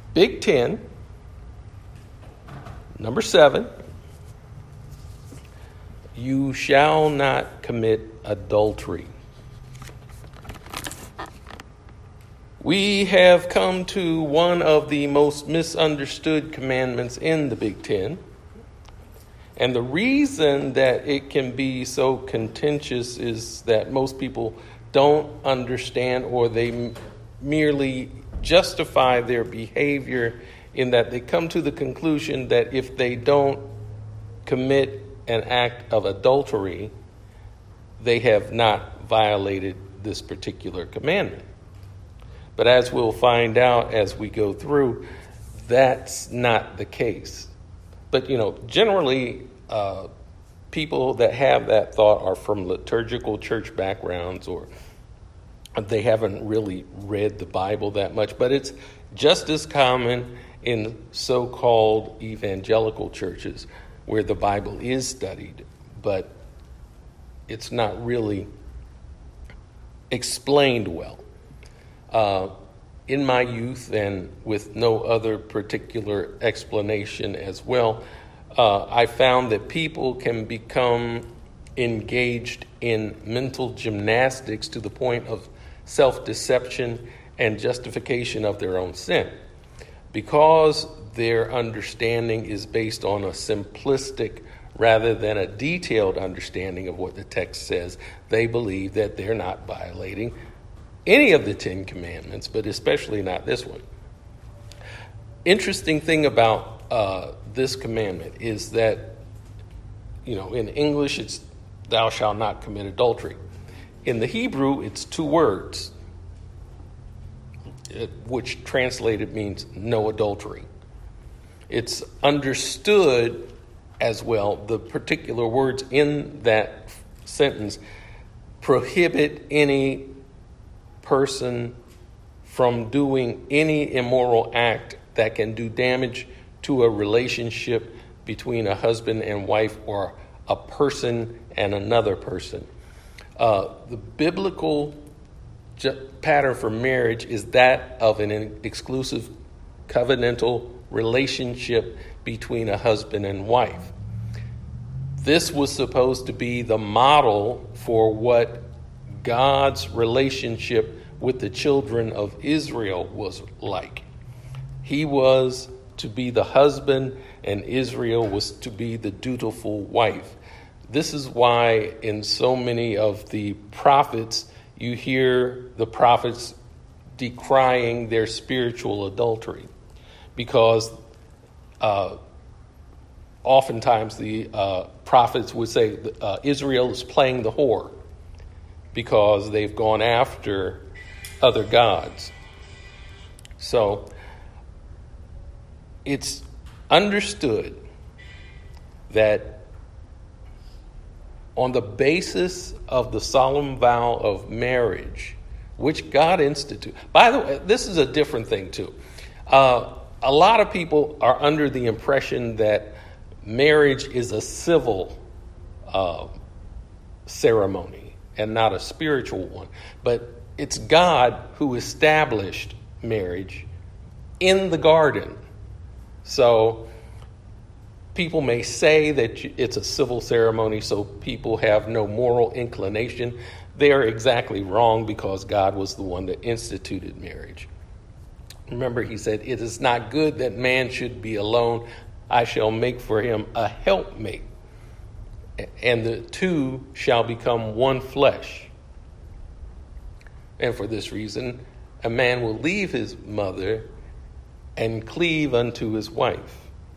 Big Ten, number 7, you shall not commit adultery. We have come to one of the most misunderstood commandments in the Big Ten. And the reason that it can be so contentious is that most people don't understand, or they merely justify their behavior in that they come to the conclusion that if they don't commit an act of adultery, they have not violated this particular commandment. But as we'll find out as we go through, that's not the case. But, generally, people that have that thought are from liturgical church backgrounds, or they haven't really read the Bible that much. But it's just as common in so-called evangelical churches where the Bible is studied, but it's not really explained well. In my youth, and with no other particular explanation as well, I found that people can become engaged in mental gymnastics to the point of self-deception and justification of their own sin. Because their understanding is based on a simplistic rather than a detailed understanding of what the text says, they believe that they're not violating any of the 10 commandments, but especially not this one. Interesting thing about this commandment is that, in English it's thou shalt not commit adultery. In the Hebrew, it's 2 words, which translated means no adultery. It's understood as well, the particular words in that sentence prohibit any person from doing any immoral act that can do damage to a relationship between a husband and wife, or a person and another person. The biblical pattern for marriage is that of an exclusive covenantal relationship between a husband and wife. This was supposed to be the model for what God's relationship with the children of Israel was like. He was to be the husband, and Israel was to be the dutiful wife. This is why in so many of the prophets, you hear the prophets decrying their spiritual adultery, because oftentimes the prophets would say Israel is playing the whore because they've gone after other gods. So it's understood that on the basis of the solemn vow of marriage, which God instituted. By the way, this is a different thing too. A lot of people are under the impression that marriage is a civil ceremony and not a spiritual one. But it's God who established marriage in the garden. So people may say that it's a civil ceremony, so people have no moral inclination. They are exactly wrong, because God was the one that instituted marriage. Remember, he said, it is not good that man should be alone. I shall make for him a helpmate, and the two shall become one flesh. And for this reason, a man will leave his mother and cleave unto his wife.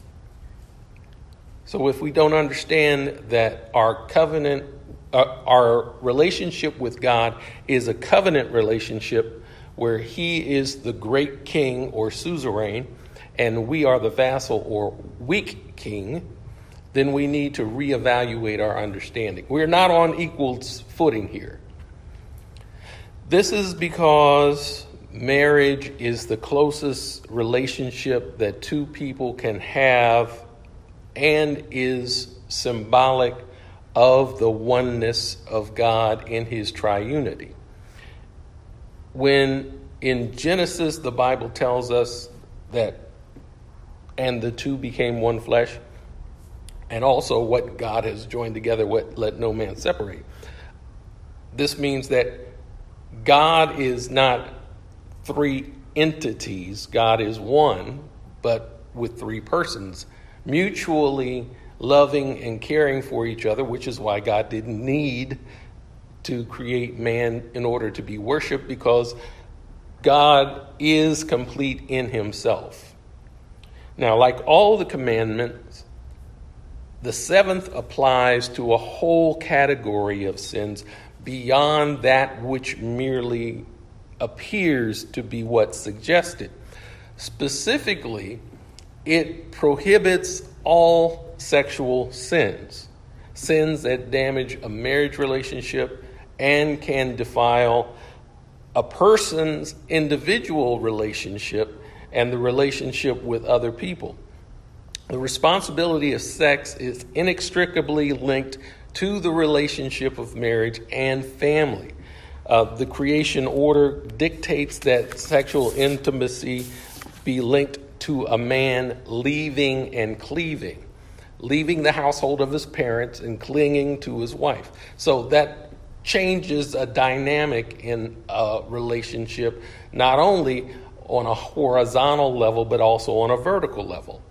So if we don't understand that our covenant, our relationship with God is a covenant relationship where he is the great king or suzerain, and we are the vassal or weak king, then we need to reevaluate our understanding. We're not on equal footing here. This is because marriage is the closest relationship that two people can have, and is symbolic of the oneness of God in his triunity. When in Genesis, the Bible tells us and the two became one flesh, and also what God has joined together, let no man separate. This means that God is not three entities. God is one, but with three persons, mutually loving and caring for each other, which is why God didn't need to create man in order to be worshiped, because God is complete in himself. Now, like all the commandments, the seventh applies to a whole category of sins beyond that which merely appears to be what's suggested. Specifically, it prohibits all sexual sins, sins that damage a marriage relationship and can defile a person's individual relationship and the relationship with other people. The responsibility of sex is inextricably linked to the relationship of marriage and family. The creation order dictates that sexual intimacy be linked to a man leaving and cleaving, leaving the household of his parents and clinging to his wife. So that changes a dynamic in a relationship, not only on a horizontal level, but also on a vertical level.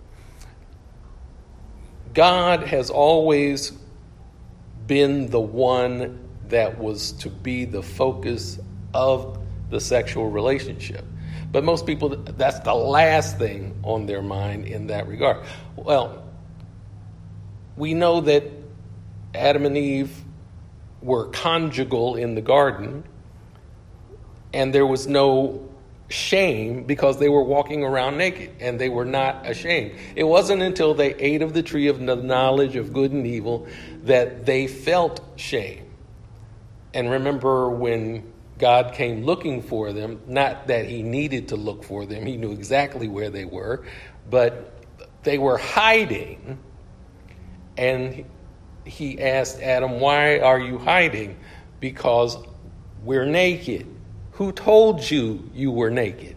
God has always been the one that was to be the focus of the sexual relationship. But most people, that's the last thing on their mind in that regard. Well, we know that Adam and Eve were conjugal in the garden, and there was no shame because they were walking around naked, and they were not ashamed. It wasn't until they ate of the tree of the knowledge of good and evil that they felt shame. And remember, when God came looking for them, not that he needed to look for them, he knew exactly where they were, but they were hiding, and he asked Adam, "Why are you hiding?" "Because we're naked." "Who told you you were naked?"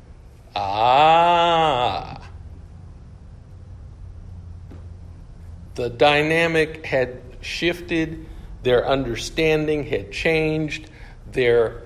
The dynamic had shifted, their understanding had changed, their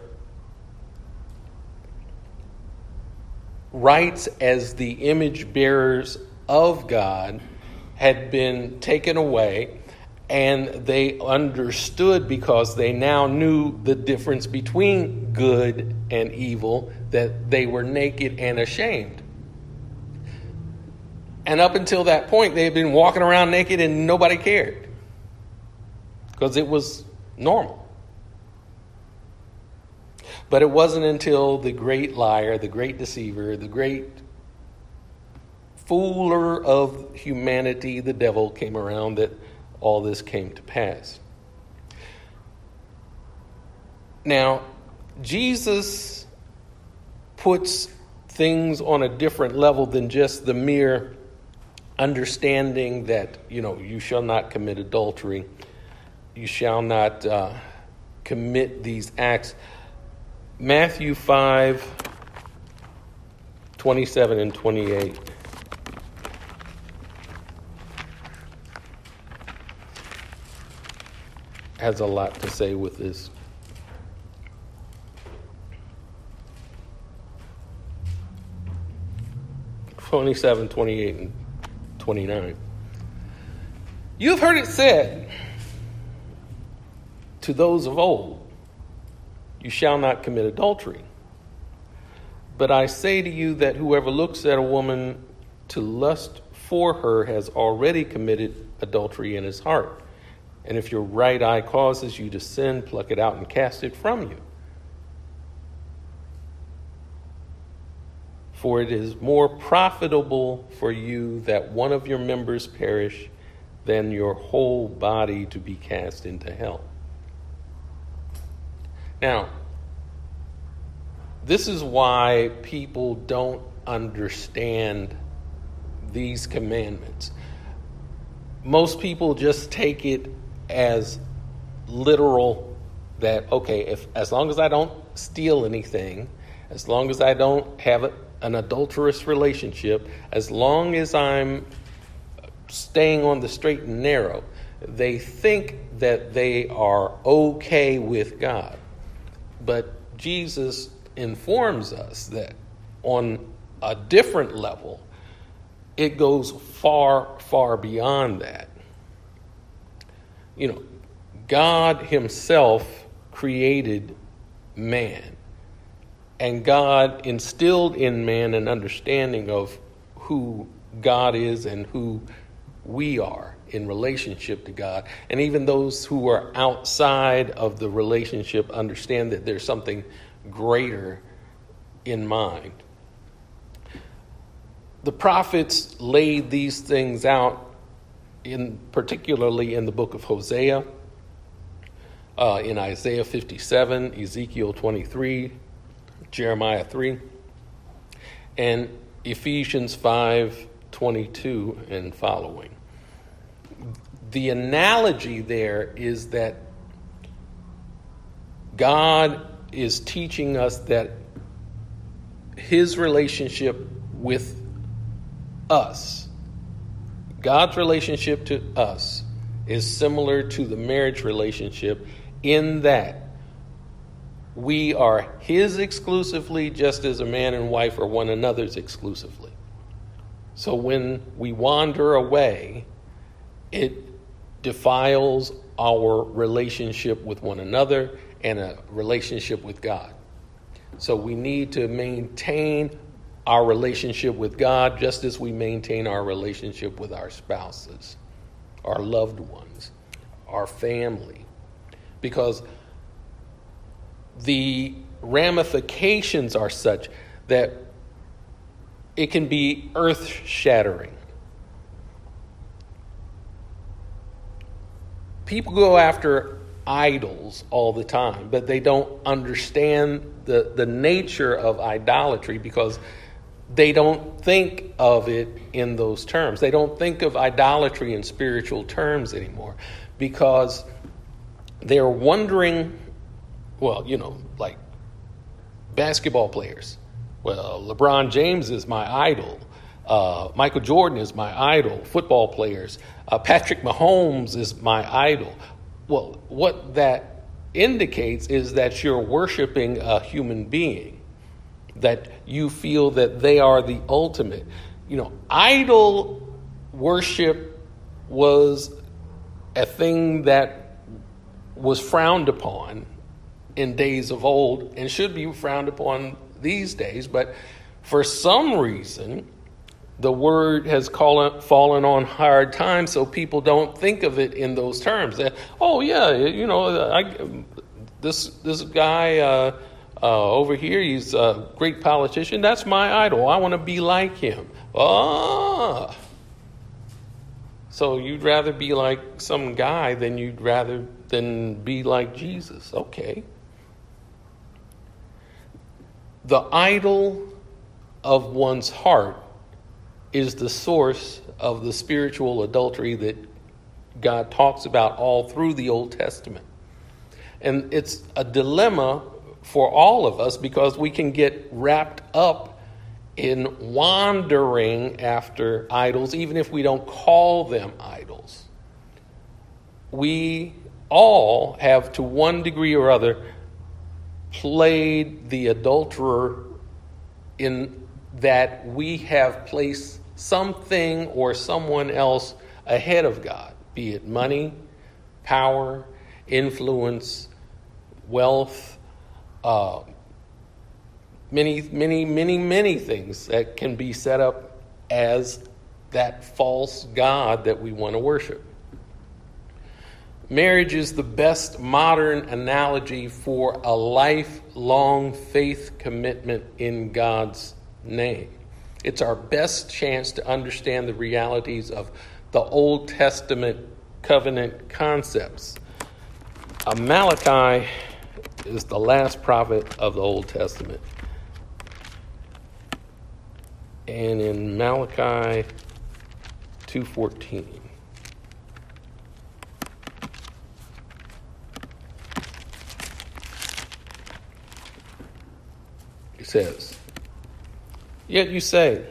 rights as the image bearers of God had been taken away, and they understood, because they now knew the difference between good and evil, that they were naked and ashamed. And up until that point, they had been walking around naked and nobody cared, because it was normal. But it wasn't until the great liar, the great deceiver, the great fooler of humanity, the devil, came around that all this came to pass. Now, Jesus puts things on a different level than just the mere understanding that, you shall not commit adultery, you shall not commit these acts. Matthew 5:27 and 28. Has a lot to say with this. (27, 28, and 29). "You have heard it said to those of old, 'You shall not commit adultery.' But I say to you that whoever looks at a woman to lust for her has already committed adultery in his heart. And if your right eye causes you to sin, pluck it out and cast it from you. For it is more profitable for you that one of your members perish than your whole body to be cast into hell." Now, this is why people don't understand these commandments. Most people just take it as literal, that, okay, as long as I don't steal anything, as long as I don't have an adulterous relationship, as long as I'm staying on the straight and narrow, they think that they are okay with God. But Jesus informs us that on a different level, it goes far, far beyond that. God himself created man, and God instilled in man an understanding of who God is and who we are in relationship to God. And even those who are outside of the relationship understand that there's something greater in mind. The prophets laid these things out, particularly in the book of Hosea, in Isaiah 57, Ezekiel 23, Jeremiah 3, and Ephesians 5:22 and following. The analogy there is that God is teaching us that his relationship with us, God's relationship to us, is similar to the marriage relationship in that we are his exclusively, just as a man and wife are one another's exclusively. So when we wander away, it defiles our relationship with one another and a relationship with God. So we need to maintain our relationship with God just as we maintain our relationship with our spouses, our loved ones, our family. Because the ramifications are such that it can be earth-shattering. People go after idols all the time, but they don't understand the nature of idolatry because they don't think of it in those terms. They don't think of idolatry in spiritual terms anymore because they're wondering, like basketball players. Well, LeBron James is my idol. Michael Jordan is my idol. Football players. Patrick Mahomes is my idol. Well, what that indicates is that you're worshiping a human being, that you feel that they are the ultimate. Idol worship was a thing that was frowned upon in days of old and should be frowned upon these days. But for some reason, the word has fallen on hard times, so people don't think of it in those terms. That, this guy over here, he's a great politician. That's my idol. I want to be like him. So you'd rather be like some guy than be like Jesus. Okay. The idol of one's heart is the source of the spiritual adultery that God talks about all through the Old Testament. And it's a dilemma for all of us because we can get wrapped up in wandering after idols, even if we don't call them idols. We all have, to one degree or other, played the adulterer in that we have placed something or someone else ahead of God, be it money, power, influence, wealth, many things that can be set up as that false God that we want to worship. Marriage is the best modern analogy for a lifelong faith commitment in God's name. It's our best chance to understand the realities of the Old Testament covenant concepts. Malachi is the last prophet of the Old Testament. And in Malachi 2:14, it says. Yet you say,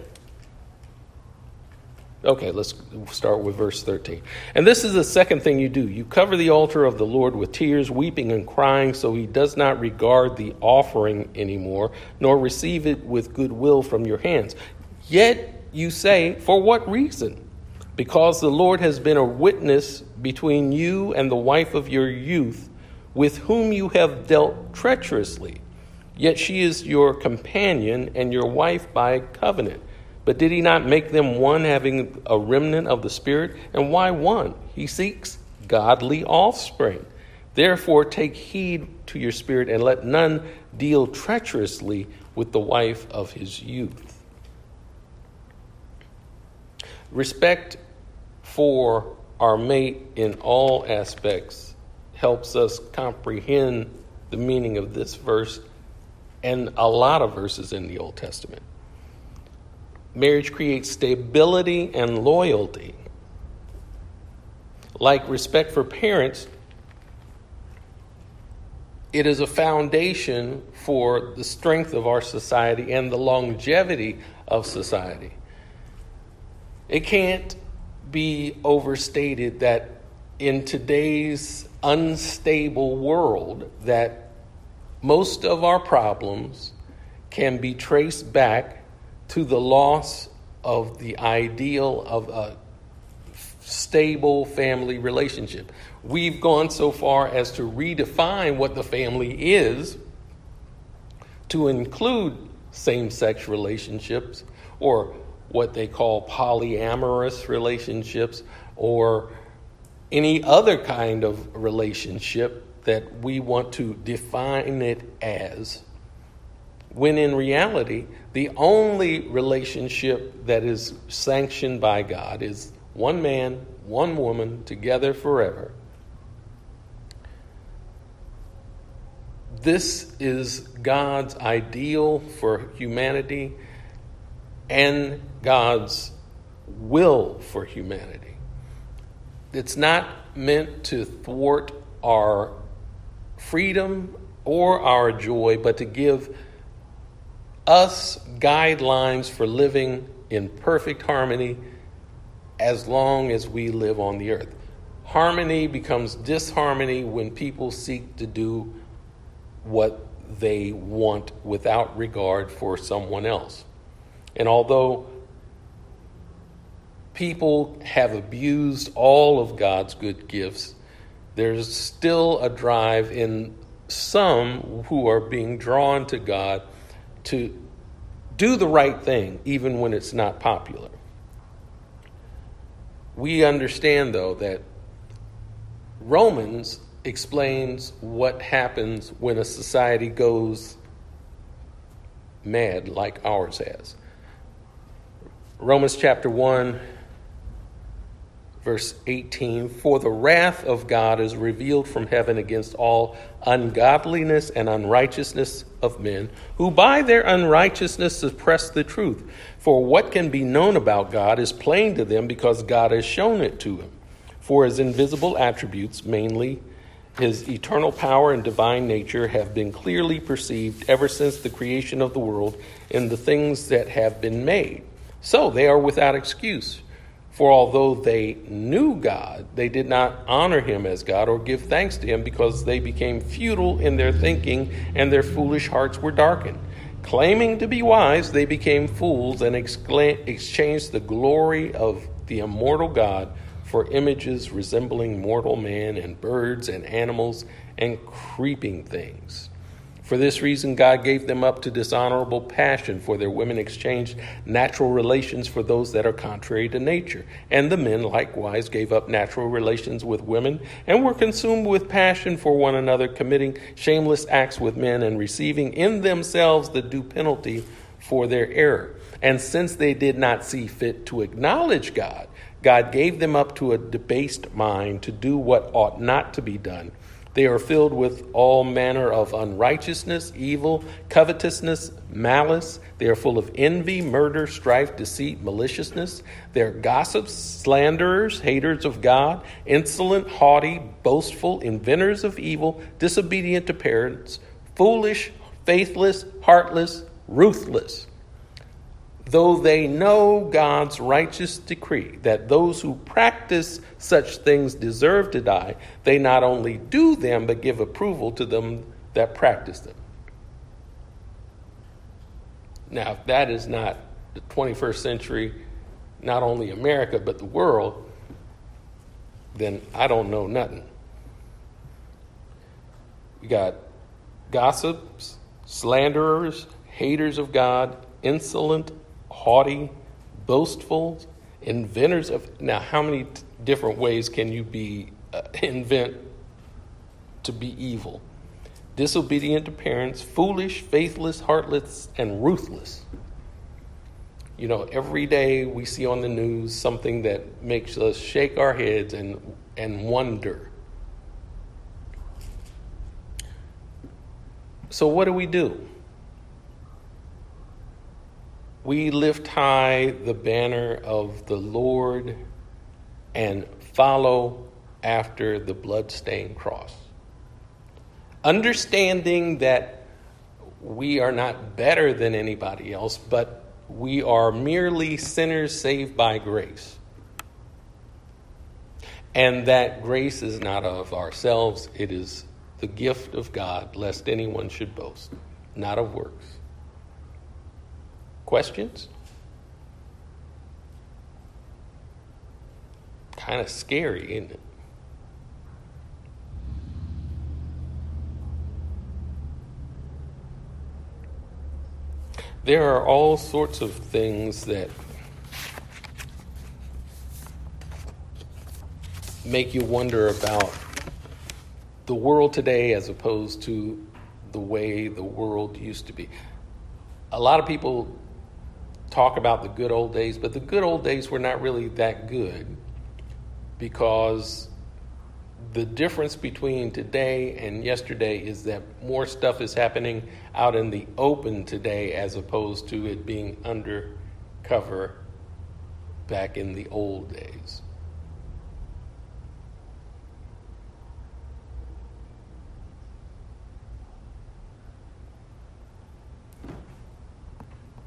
okay, let's start with verse 13. And this is the second thing you do. You cover the altar of the Lord with tears, weeping and crying, so he does not regard the offering anymore, nor receive it with goodwill from your hands. Yet you say, for what reason? Because the Lord has been a witness between you and the wife of your youth, with whom you have dealt treacherously. Yet she is your companion and your wife by covenant. But did he not make them one, having a remnant of the Spirit? And why one? He seeks godly offspring. Therefore take heed to your spirit, and let none deal treacherously with the wife of his youth. Respect for our mate in all aspects helps us comprehend the meaning of this verse and a lot of verses in the Old Testament. Marriage creates stability and loyalty. Like respect for parents, it is a foundation for the strength of our society and the longevity of society. It can't be overstated that in today's unstable world, that most of our problems can be traced back to the loss of the ideal of a stable family relationship. We've gone so far as to redefine what the family is to include same-sex relationships, or what they call polyamorous relationships, or any other kind of relationship that we want to define it as, when in reality, the only relationship that is sanctioned by God is one man, one woman, together forever. This is God's ideal for humanity and God's will for humanity. It's not meant to thwart our freedom or our joy, but to give us guidelines for living in perfect harmony as long as we live on the earth. Harmony becomes disharmony when people seek to do what they want without regard for someone else. And although people have abused all of God's good gifts, there's still a drive in some who are being drawn to God to do the right thing, even when it's not popular. We understand, though, that Romans explains what happens when a society goes mad like ours has. Romans chapter 1, verse 18, for the wrath of God is revealed from heaven against all ungodliness and unrighteousness of men, who by their unrighteousness suppress the truth. For what can be known about God is plain to them, because God has shown it to them. For his invisible attributes, mainly his eternal power and divine nature, have been clearly perceived ever since the creation of the world in the things that have been made. So they are without excuse. For although they knew God, they did not honor him as God or give thanks to him, because they became futile in their thinking and their foolish hearts were darkened. Claiming to be wise, they became fools and exchanged the glory of the immortal God for images resembling mortal man and birds and animals and creeping things. For this reason, God gave them up to dishonorable passion, for their women exchanged natural relations for those that are contrary to nature. And the men likewise gave up natural relations with women and were consumed with passion for one another, committing shameless acts with men and receiving in themselves the due penalty for their error. And since they did not see fit to acknowledge God, God gave them up to a debased mind to do what ought not to be done. They are filled with all manner of unrighteousness, evil, covetousness, malice. They are full of envy, murder, strife, deceit, maliciousness. They are gossips, slanderers, haters of God, insolent, haughty, boastful, inventors of evil, disobedient to parents, foolish, faithless, heartless, ruthless. Though they know God's righteous decree that those who practice such things deserve to die, they not only do them, but give approval to them that practice them. Now, if that is not the 21st century, not only America, but the world, then I don't know nothing. We got gossips, slanderers, haters of God, insolent, haughty, boastful, inventors of... Now, how many different ways can you be invent to be evil? Disobedient to parents, foolish, faithless, heartless, and ruthless. You know, every day we see on the news something that makes us shake our heads and wonder. So what do? We lift high the banner of the Lord and follow after the bloodstained cross. Understanding that we are not better than anybody else, but we are merely sinners saved by grace. And that grace is not of ourselves, it is the gift of God, lest anyone should boast, not of works. Questions? Kind of scary, isn't it? There are all sorts of things that make you wonder about the world today as opposed to the way the world used to be. A lot of people talk about the good old days, but the good old days were not really that good, because the difference between today and yesterday is that more stuff is happening out in the open today as opposed to it being undercover back in the old days.